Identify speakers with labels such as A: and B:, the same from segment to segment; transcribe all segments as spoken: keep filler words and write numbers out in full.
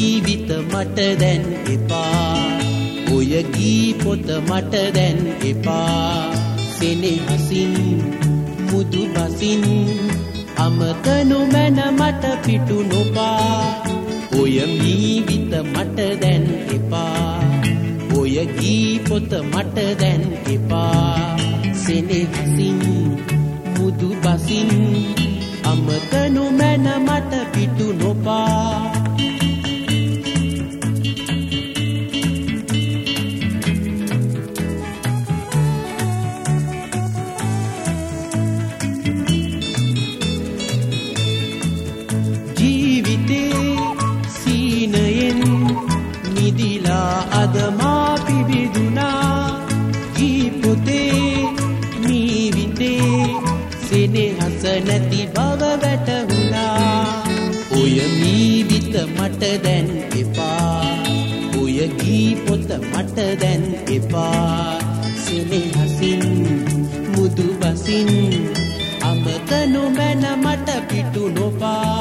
A: ජීවිත මට දැන් එපා ඔය ගී පොත මට දැන් එපා සෙනෙහසින් මුදු බසින් අමතනු මැන මට පිටු නොපා ඔය ජීවිත මට දැන් එපා ඔය ගී පොත මට දැන් එපා සෙනෙහසින් මුදු බසින් අමතනු මැන මට පිටු නොපා ජීවිතේ සීනයෙන් නිදිලා අද මා පිබිදුනා ගී පොතේ ජීවිතේ සෙනෙහස නැති බව වැටහුණා ඔය ජීවිත මට දැන් එපා ඔය ගී පොත මට දැන් එපා සෙනෙහසින් මුදු බසින් අමතනු මැන මට පිටු නොපා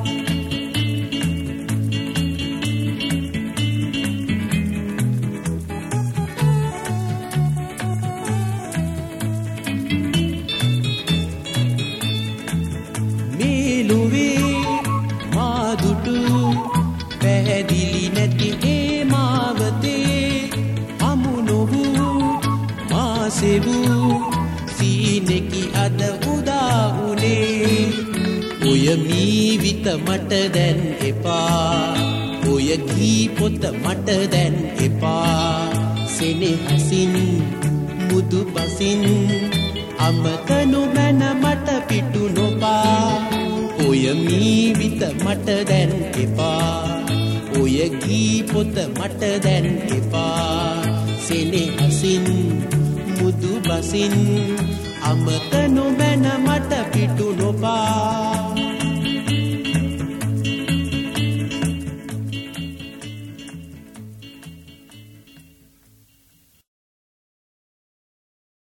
A: පැහැදිලි නැති ඒ මාවතේ හමු නොවූ මාසෙවූ සීනෙකි අද උදා වුණේ ඔය ජීවිත මට දැන් එපා ඔය ගී පොත මට දැන් එපා සෙනෙහසින් මුදු බසින් අමතනු මැන මට පිටු නොපා ඔය ජීවිත මට දැන් එපා ඔය ගී පොත මට දැන් එපා සෙනෙහසින් මුදු බසින් අමතනු මැන මට පිටු නොපා